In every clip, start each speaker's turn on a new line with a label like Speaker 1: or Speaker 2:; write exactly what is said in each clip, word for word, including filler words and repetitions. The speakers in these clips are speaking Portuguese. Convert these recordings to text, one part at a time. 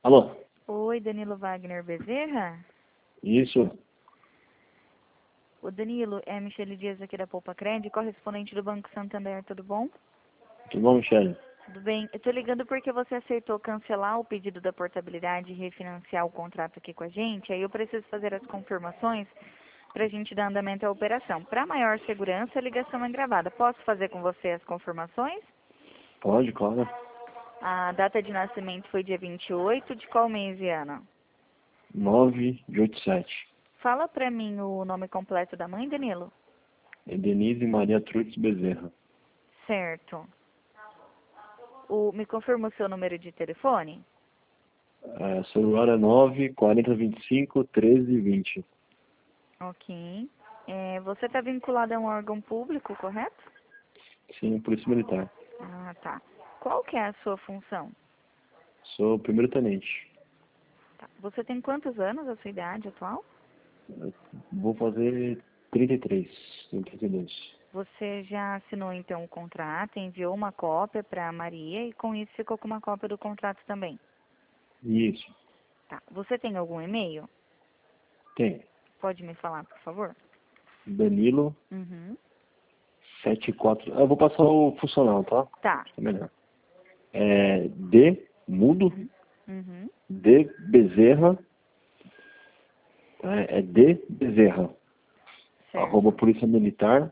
Speaker 1: Alô?
Speaker 2: Oi, Danilo Wagner Bezerra?
Speaker 1: Isso.
Speaker 2: O Danilo, é Michele Dias aqui da Poupa Cred, correspondente do Banco Santander, tudo bom?
Speaker 1: Tudo bom, Michele?
Speaker 2: Tudo bem. Eu tô ligando porque você aceitou cancelar o pedido da portabilidade e refinanciar o contrato aqui com a gente. Aí eu preciso fazer as confirmações para a gente dar andamento à operação. Para maior segurança, a ligação é gravada. Posso fazer com você as confirmações?
Speaker 1: Pode, claro.
Speaker 2: A data de nascimento foi dia vinte e oito, de qual mês e ano?
Speaker 1: nove de oitenta e sete.
Speaker 2: Fala para mim o nome completo da mãe, Danilo.
Speaker 1: É Denise Maria Trutz Bezerra.
Speaker 2: Certo. O, me confirma o seu número de telefone?
Speaker 1: É, celular é nove quarenta vinte e cinco treze vinte.
Speaker 2: Ok. É, você está vinculado a um órgão público, correto?
Speaker 1: Sim, Polícia Militar.
Speaker 2: Ah, tá. Qual que é a sua função?
Speaker 1: Sou primeiro tenente.
Speaker 2: Tá. Você tem quantos anos, a sua idade atual?
Speaker 1: Eu vou fazer trinta e três, trinta e dois.
Speaker 2: Você já assinou então o contrato, enviou uma cópia para a Maria e com isso ficou com uma cópia do contrato também.
Speaker 1: Isso.
Speaker 2: Tá. Você tem algum e-mail?
Speaker 1: Tem.
Speaker 2: Pode me falar, por favor?
Speaker 1: Danilo
Speaker 2: Uhum.
Speaker 1: setenta e quatro. Eu vou passar o funcional, tá?
Speaker 2: Tá.
Speaker 1: É melhor. É D, mudo,
Speaker 2: Uhum. Uhum.
Speaker 1: D Bezerra, é, é D Bezerra, arroba
Speaker 2: Certo.
Speaker 1: polícia militar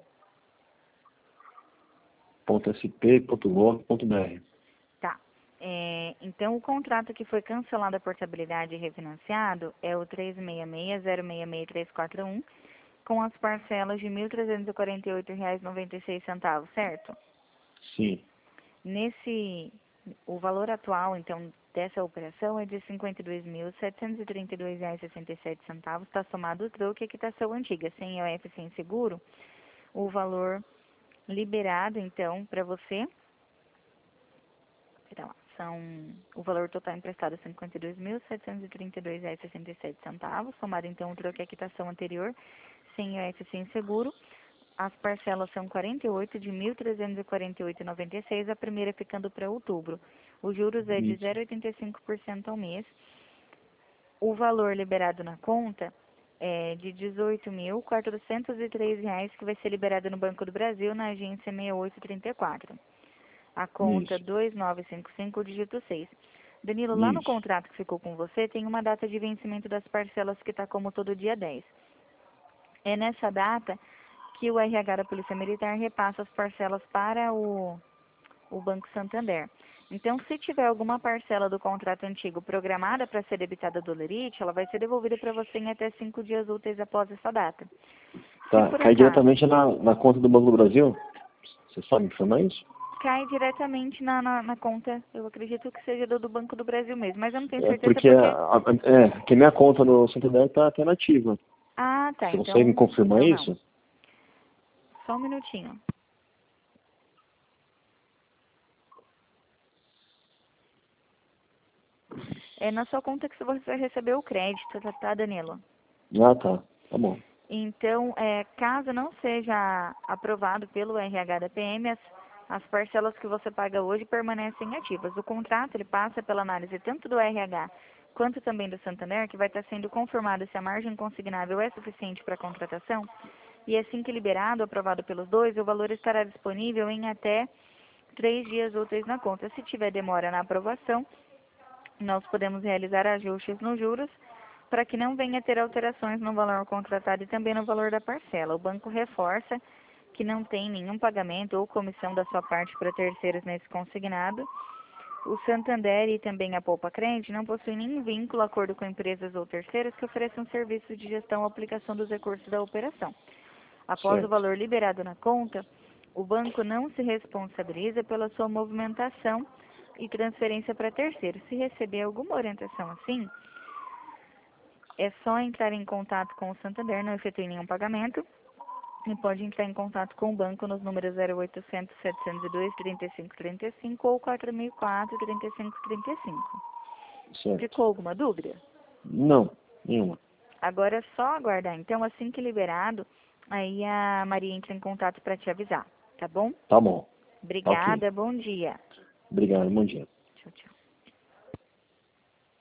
Speaker 1: ponto s p ponto gov ponto b r.
Speaker 2: Tá. É, então, o contrato que foi cancelado a portabilidade e refinanciado é o três seis seis zero seis seis três quatro um, com as parcelas de mil trezentos e quarenta e oito reais e noventa e seis centavos, certo?
Speaker 1: Sim,
Speaker 2: Nesse, o valor atual, então, dessa operação é de cinquenta e dois mil setecentos e trinta e dois reais e sessenta e sete centavos, está somado o troco e a quitação antiga, sem I O F, sem seguro, o valor liberado, então, para você. Então, são, o valor total emprestado é cinquenta e dois mil setecentos e trinta e dois reais e sessenta e sete centavos, somado então o troco e a quitação anterior, sem I O F, sem seguro. As parcelas são quarenta e oito de mil trezentos e quarenta e oito reais e noventa e seis, a primeira ficando para outubro. Os juros é de
Speaker 1: isso.
Speaker 2: zero vírgula oitenta e cinco por cento ao mês. O valor liberado na conta é de dezoito mil quatrocentos e três reais, que vai ser liberado no Banco do Brasil, na agência seis oito três quatro. A conta
Speaker 1: Isso,
Speaker 2: dois nove cinco cinco, dígito seis. Danilo, lá no
Speaker 1: isso.
Speaker 2: contrato que ficou com você, tem uma data de vencimento das parcelas que está como todo dia dez. É nessa data que o R H da Polícia Militar repassa as parcelas para o, o Banco Santander. Então, se tiver alguma parcela do contrato antigo programada para ser debitada do Lerite, ela vai ser devolvida para você em até cinco dias úteis após essa data. Se
Speaker 1: Tá,
Speaker 2: por
Speaker 1: cai
Speaker 2: acaso
Speaker 1: diretamente na, na conta do Banco do Brasil? Você sabe informar isso?
Speaker 2: cai diretamente na, na, na conta, eu acredito que seja do, do Banco do Brasil mesmo, mas eu não tenho
Speaker 1: É
Speaker 2: certeza
Speaker 1: porque a,
Speaker 2: porque...
Speaker 1: a, é, que minha conta no Santander tá até nativa.
Speaker 2: Ah, tá,
Speaker 1: Você consegue me
Speaker 2: então,
Speaker 1: confirmar
Speaker 2: então não.
Speaker 1: isso?
Speaker 2: Só um minutinho. É na sua conta que você vai receber o crédito, tá, tá, Danilo?
Speaker 1: Ah, tá. Tá bom.
Speaker 2: Então, é, caso não seja aprovado pelo R H da P M, as, as parcelas que você paga hoje permanecem ativas. O contrato ele passa pela análise tanto do R H quanto também do Santander, que vai estar sendo confirmado se a margem consignável é suficiente para a contratação. E assim que liberado, aprovado pelos dois, o valor estará disponível em até três dias úteis na conta. Se tiver demora na aprovação, nós podemos realizar ajustes nos juros para que não venha a ter alterações no valor contratado e também no valor da parcela. O banco reforça que não tem nenhum pagamento ou comissão da sua parte para terceiros nesse consignado. O Santander e também a Poupa Cred não possuem nenhum vínculo, acordo com empresas ou terceiros que ofereçam serviços de gestão ou aplicação dos recursos da operação. Após o
Speaker 1: Certo.
Speaker 2: valor liberado na conta, o banco não se responsabiliza pela sua movimentação e transferência para terceiros. Se receber alguma orientação assim, é só entrar em contato com o Santander, não efetue nenhum pagamento, e pode entrar em contato com o banco nos números zero oitocentos, setecentos e dois, trinta e cinco trinta e cinco ou quatro mil e quatro, trinta e cinco trinta e cinco.
Speaker 1: Certo.
Speaker 2: Ficou alguma dúvida?
Speaker 1: Não, nenhuma.
Speaker 2: Agora é só aguardar. Então, assim que liberado, aí a Maria entra em contato para te avisar, tá bom?
Speaker 1: Tá bom. Tá ok.
Speaker 2: Obrigada, bom dia.
Speaker 1: Obrigado, bom dia.
Speaker 2: Tchau, tchau.